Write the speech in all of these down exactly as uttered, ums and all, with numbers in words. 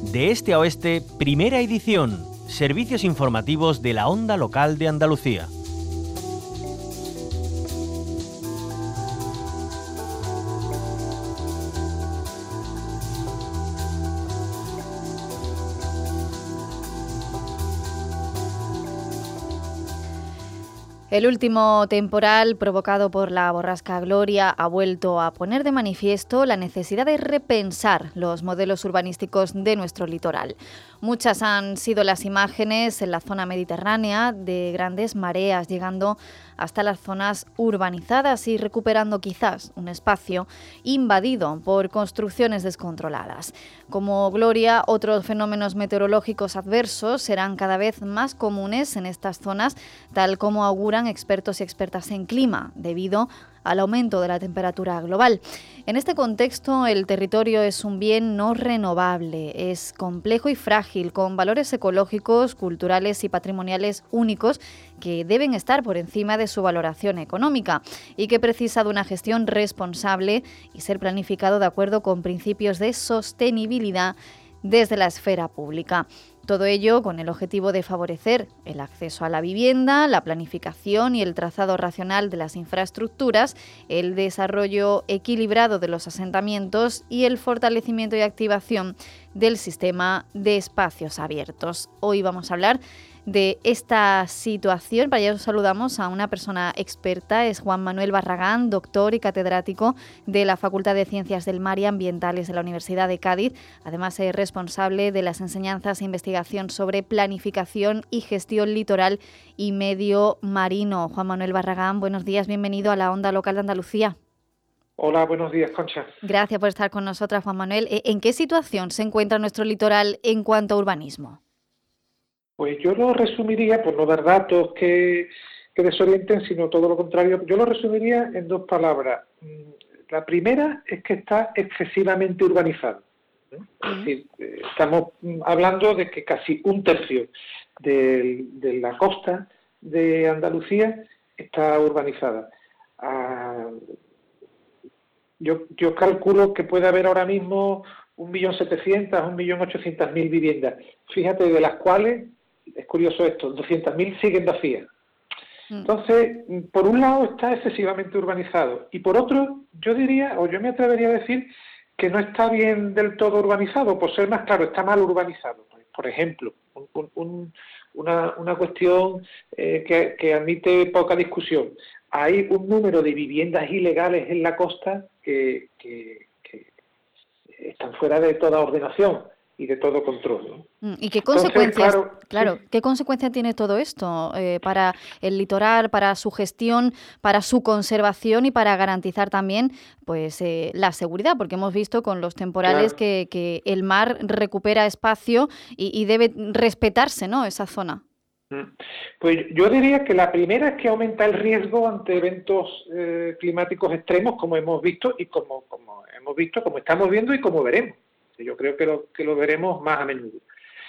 De este a oeste, primera edición. Servicios informativos de la Onda Local de Andalucía. El último temporal provocado por la borrasca Gloria ha vuelto a poner de manifiesto la necesidad de repensar los modelos urbanísticos de nuestro litoral. Muchas han sido las imágenes en la zona mediterránea de grandes mareas llegando hasta las zonas urbanizadas y recuperando quizás un espacio invadido por construcciones descontroladas. Como Gloria, otros fenómenos meteorológicos adversos serán cada vez más comunes en estas zonas, tal como auguran expertos y expertas en clima, debido al aumento de la temperatura global. En este contexto, el territorio es un bien no renovable, es complejo y frágil, con valores ecológicos, culturales y patrimoniales únicos que deben estar por encima de su valoración económica y que precisa de una gestión responsable y ser planificado de acuerdo con principios de sostenibilidad desde la esfera pública. Todo ello con el objetivo de favorecer el acceso a la vivienda, la planificación y el trazado racional de las infraestructuras, el desarrollo equilibrado de los asentamientos y el fortalecimiento y activación del sistema de espacios abiertos. Hoy vamos a hablar de esta situación. Para ello saludamos a una persona experta, es Juan Manuel Barragán, doctor y catedrático de la Facultad de Ciencias del Mar y Ambientales de la Universidad de Cádiz. Además es responsable de las enseñanzas e investigación sobre planificación y gestión litoral y medio marino. Juan Manuel Barragán, buenos días, bienvenido a la Onda Local de Andalucía. Hola, buenos días, Concha. Gracias por estar con nosotras, Juan Manuel. ¿En qué situación se encuentra nuestro litoral en cuanto a urbanismo? Pues yo lo resumiría, por no dar datos que, que desorienten, sino todo lo contrario, yo lo resumiría en dos palabras. La primera es que está excesivamente urbanizado, ¿no? Es decir, estamos hablando de que casi un tercio de, de la costa de Andalucía está urbanizada. Ah, yo, yo calculo que puede haber ahora mismo un millón setecientas, un millón ochocientas mil viviendas. Fíjate, de las cuales, es curioso esto, doscientas mil siguen vacías. Entonces, por un lado está excesivamente urbanizado y por otro, yo diría, o yo me atrevería a decir, que no está bien del todo urbanizado, por ser más claro, está mal urbanizado. Por ejemplo, un, un, una, una cuestión eh, que, que admite poca discusión. Hay un número de viviendas ilegales en la costa que, que, que están fuera de toda ordenación y de todo control, ¿no? ¿Y qué consecuencias, Entonces, claro, claro, sí. qué consecuencias tiene todo esto eh, para el litoral, para su gestión, para su conservación y para garantizar también pues eh, la seguridad? Porque hemos visto con los temporales Claro. que, que el mar recupera espacio y, y debe respetarse, ¿no?, esa zona. Pues yo diría que la primera es que aumenta el riesgo ante eventos eh, climáticos extremos, como hemos visto y como, como hemos visto, como estamos viendo y como veremos. Yo creo que lo, que lo veremos más a menudo.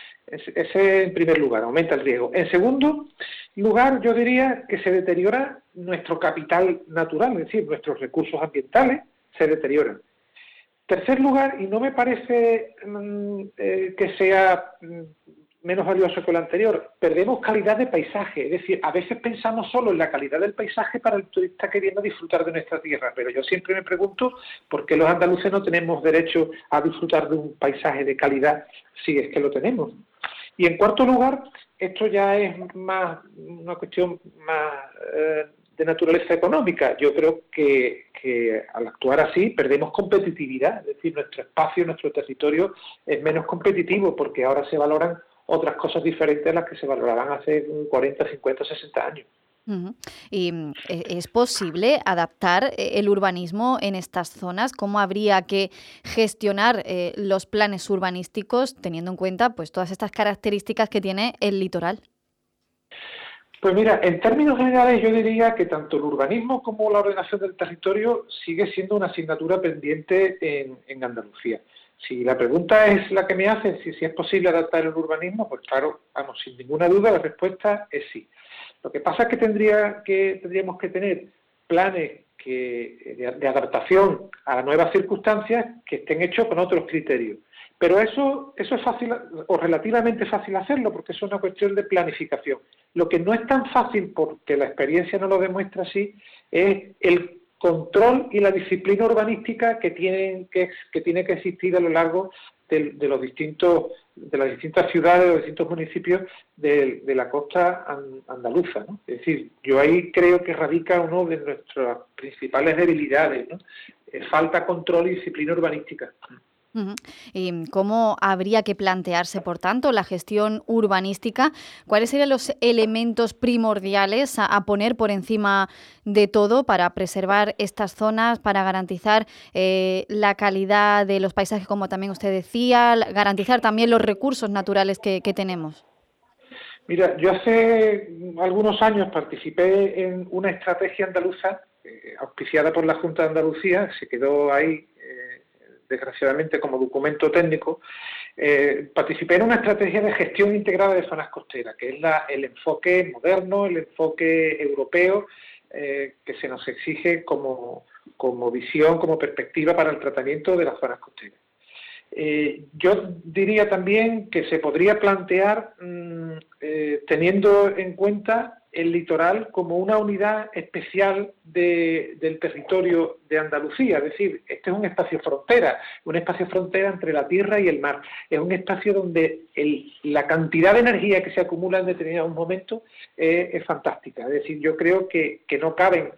Ese en primer lugar, aumenta el riesgo. En segundo lugar, yo diría que se deteriora nuestro capital natural, es decir, nuestros recursos ambientales se deterioran. Tercer lugar, y no me parece mmm, eh, que sea mmm, menos valioso que lo anterior, perdemos calidad de paisaje. Es decir, a veces pensamos solo en la calidad del paisaje para el turista que viene a disfrutar de nuestra tierra, pero yo siempre me pregunto por qué los andaluces no tenemos derecho a disfrutar de un paisaje de calidad si es que lo tenemos. Y en cuarto lugar, esto ya es más una cuestión más eh, de naturaleza económica. Yo creo que, que al actuar así perdemos competitividad, es decir, nuestro espacio, nuestro territorio es menos competitivo porque ahora se valoran otras cosas diferentes a las que se valoraban hace cuarenta, cincuenta, sesenta años. Uh-huh. ¿Y es posible adaptar el urbanismo en estas zonas? ¿Cómo habría que gestionar eh, los planes urbanísticos teniendo en cuenta pues todas estas características que tiene el litoral? Pues mira, en términos generales yo diría que tanto el urbanismo como la ordenación del territorio sigue siendo una asignatura pendiente en, en Andalucía. Si la pregunta es la que me hacen, si, si es posible adaptar el urbanismo, pues claro, vamos, sin ninguna duda la respuesta es sí. Lo que pasa es que, tendría que tendríamos que tener planes que, de, de adaptación a nuevas circunstancias que estén hechos con otros criterios. Pero eso, eso es fácil o relativamente fácil hacerlo porque es una cuestión de planificación. Lo que no es tan fácil, porque la experiencia no lo demuestra así, es el control y la disciplina urbanística que tienen que, que tiene que existir a lo largo de, de los distintos de las distintas ciudades, de los distintos municipios de, de la costa andaluza, ¿no? Es decir, yo ahí creo que radica uno de nuestras principales debilidades, ¿no? Eh, falta control y disciplina urbanística. Uh-huh. ¿Y cómo habría que plantearse, por tanto, la gestión urbanística? ¿Cuáles serían los elementos primordiales a, a poner por encima de todo para preservar estas zonas, para garantizar eh, la calidad de los paisajes, como también usted decía, garantizar también los recursos naturales que, que tenemos? Mira, yo hace algunos años participé en una estrategia andaluza eh, auspiciada por la Junta de Andalucía, se quedó ahí desgraciadamente como documento técnico. Eh, participé en una estrategia de gestión integrada de zonas costeras, que es la, el enfoque moderno, el enfoque europeo eh, que se nos exige como, como visión, como perspectiva para el tratamiento de las zonas costeras. Eh, yo diría también que se podría plantear mmm, eh, teniendo en cuenta el litoral como una unidad especial de, del territorio de Andalucía, es decir, este es un espacio frontera, un espacio frontera entre la tierra y el mar, es un espacio donde el, la cantidad de energía que se acumula en determinados momentos eh, es fantástica, es decir, yo creo que, que no caben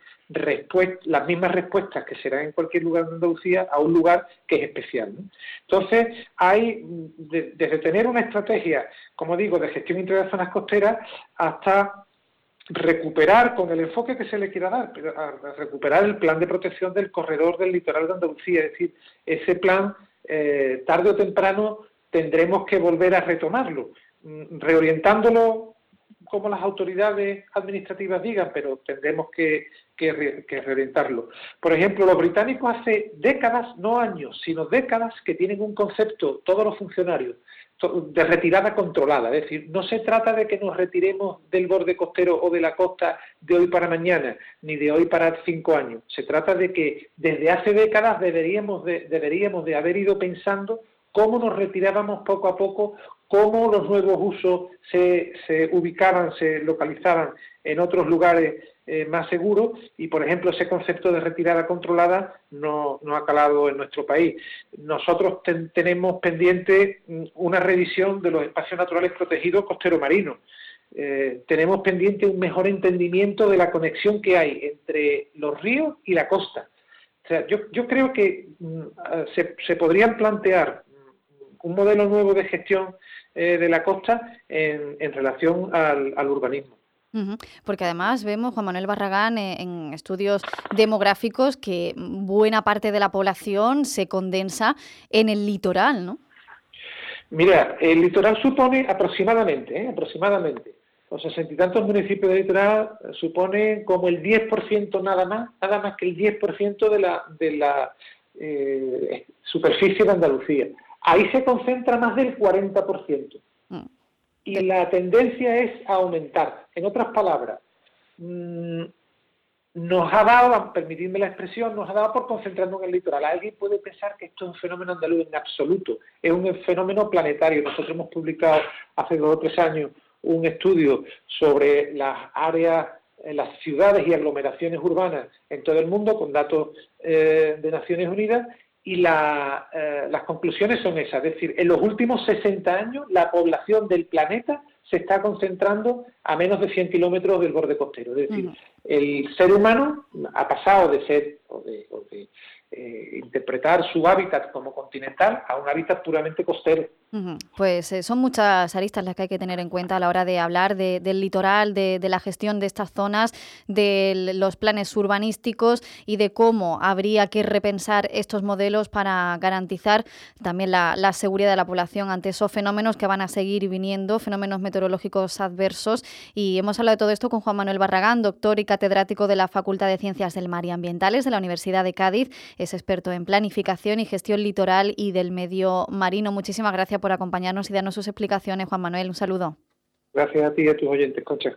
las mismas respuestas que serán en cualquier lugar de Andalucía a un lugar que es especial, ¿no? Entonces, hay de, desde tener una estrategia, como digo, de gestión integrada de zonas costeras hasta recuperar, con el enfoque que se le quiera dar, pero a, a recuperar el plan de protección del corredor del litoral de Andalucía, es decir, ese plan, eh, tarde o temprano, tendremos que volver a retomarlo, reorientándolo como las autoridades administrativas digan, pero tendremos que, que, re, que reorientarlo. Por ejemplo, los británicos hace décadas, no años, sino décadas, que tienen un concepto, todos los funcionarios, de retirada controlada, es decir, no se trata de que nos retiremos del borde costero o de la costa de hoy para mañana, ni de hoy para cinco años, se trata de que desde hace décadas deberíamos de, deberíamos de haber ido pensando cómo nos retirábamos poco a poco, cómo los nuevos usos se, se ubicaban, se localizaban en otros lugares eh, más seguros y, por ejemplo, ese concepto de retirada controlada no, no ha calado en nuestro país. Nosotros ten, tenemos pendiente una revisión de los espacios naturales protegidos costero-marinos. Eh, tenemos pendiente un mejor entendimiento de la conexión que hay entre los ríos y la costa. O sea, yo, yo creo que mm, se, se podrían plantear un modelo nuevo de gestión eh, de la costa en, en relación al, al urbanismo. Uh-huh. Porque además vemos, Juan Manuel Barragán, eh, en estudios demográficos que buena parte de la población se condensa en el litoral, ¿no? Mira, el litoral supone aproximadamente, ¿eh? aproximadamente, los sesenta y tantos municipios del litoral supone como el diez por ciento nada más, nada más que el diez por ciento de la, de la eh, superficie de Andalucía. Ahí se concentra más del cuarenta por ciento. Mm. Y la tendencia es a aumentar. En otras palabras, mmm, nos ha dado, permitidme la expresión, nos ha dado por concentrarnos en el litoral. Alguien puede pensar que esto es un fenómeno andaluz, en absoluto. Es un fenómeno planetario. Nosotros hemos publicado hace dos o tres años un estudio sobre las áreas, las ciudades y aglomeraciones urbanas en todo el mundo, con datos eh, de Naciones Unidas, y la, eh, las conclusiones son esas, es decir, en los últimos sesenta años la población del planeta se está concentrando a menos de cien kilómetros del borde costero, es decir, uh-huh. el ser humano ha pasado de ser o de, o de eh, interpretar su hábitat como continental a un hábitat puramente costero. Uh-huh. Pues eh, son muchas aristas las que hay que tener en cuenta a la hora de hablar de, del litoral, de, de la gestión de estas zonas, de los planes urbanísticos y de cómo habría que repensar estos modelos para garantizar también la, la seguridad de la población ante esos fenómenos que van a seguir viniendo, fenómenos meteorológicos adversos. Y hemos hablado de todo esto con Juan Manuel Barragán, doctor y catedrático de la Facultad de Ciencias del Mar y Ambientales de la Universidad de Cádiz. Es experto en planificación y gestión litoral y del medio marino. Muchísimas gracias por acompañarnos y darnos sus explicaciones, Juan Manuel. Un saludo. Gracias a ti y a tus oyentes, Concha.